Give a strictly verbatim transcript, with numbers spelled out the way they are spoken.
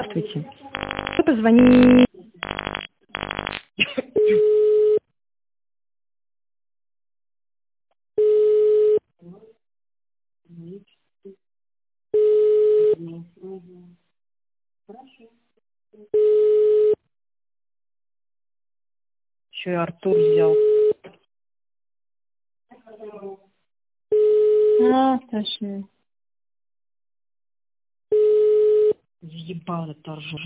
Здравствуйте. Кто позвонил? Еще и Артур взял. А, точно. Заебал этот Торжан.